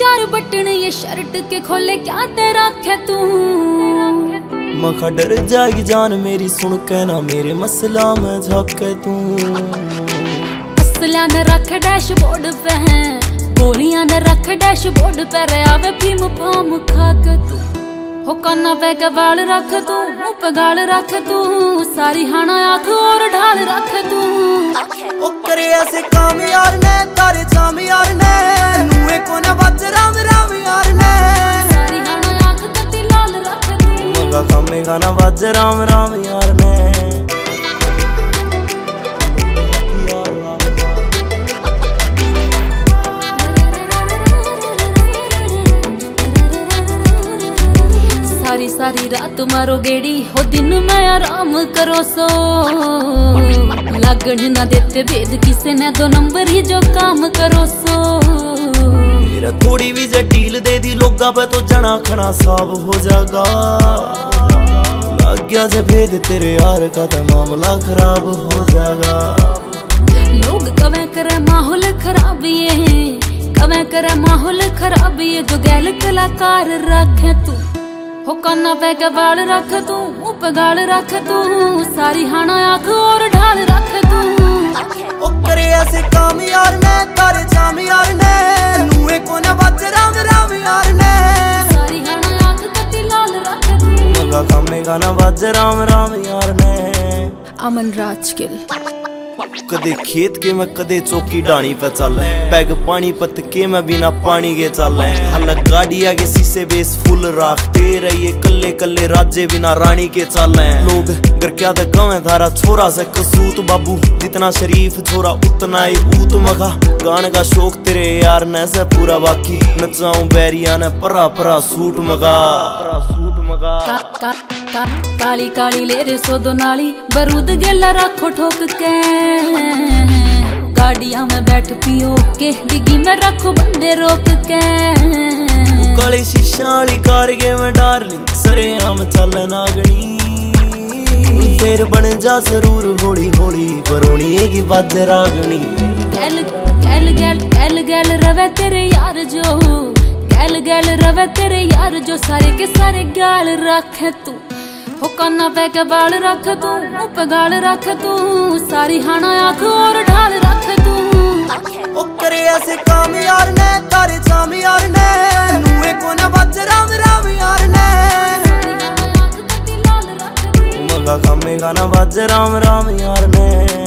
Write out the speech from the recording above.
चार बटन ये शर्ट के खोले क्या तेरा खे तू। मखा डर जाएगी जान मेरी सुन के ना मेरे मसला में झाके तू। असलिया ने रख डैशबोर्ड पे है, गोलियां ने रख डैशबोर्ड पे रे आवे भीम फाम खाक तू। हो काना पे के बाल रख तू, मुंह पे गाल रख तू, सारी हाना आंख और ढाल रख तू। ओ करे ऐसे काम यार ने तारे जाम यार ने नुए को न बच राम राम यार ने। सारी हाना आंख तती लाल रख तू। मगा कामे गाना बज राम राम यार ने। सारी सारी रात मारो गेड़ी हो दिन में आराम करो सो। लगन ना देते भेद किसे ने दो नंबर ही जो काम करो सो। मेरा थोड़ी भी जे डील दे दी लोगा पे तो जना खना साफ हो जाएगा। लग गया जे भेद तेरे यार का तो मामला खराब हो जाएगा। लोग कवे करे माहौल खराब ये, कवे करे माहौल खराब ये, जो गैल कलाकार रखे तू। हो काना पे के बाल रख तू, मुंह पे गाल रख तू, सारी हाना आंख और ढाल रख तू। ओ करे ऐसे काम यार ने तारे जाम यार ने नुए को न बच राम राम यार ने। सारी हाना आंख तती लाल रख तू। मगा कामे गाना बज राम राम यार ने। अमन राजगिल। कदे खेत के मैं कदे चौकी डाणी पे चल पैग पानी पत के मैं बिना पानी के चल। हल्ला गाड़ी आगे शीशे बेस फुल राखते रहिए कल्ले कल्ले राजे बिना रानी के चल। लोग घर क्या दा गाँव धारा छोरा से कसूत बाबू जितना शरीफ छोरा उतना ही भूत। मगा गाने का शौक तेरे यार ने से पूरा बाकी नचाऊं बैरिया ने परा परा सूट मगा सूट मगा। काली काली ले रे सोदो नाली बरूद गेला रखो ठोक के। गाड़िया में बैठ पियो के डिग्गी में रखो बंदे रोक के। काली शीशा वाली कार के मैं डार्लिंग सरे हम चल नागनी। फिर बन जा जरूर होली होली बरोनी की बात रागनी। गैल गैल गैल गैल गैल रवे तेरे यार जो, गैल गैल रवे तेरे यार जो, सारे के सारे गाल रखे तू। हो काना पे के बाल रख तू, मुंह पे गाल रख तू, सारी हाना आंख और ढाल रख तू। ओ करे ऐसे काम यार ने तारे जाम यार ने नुए को न बच राम राम यार ने। सारी हाना आंख तती लाल रख तू। मगा कामे गाना बज राम राम यार ने।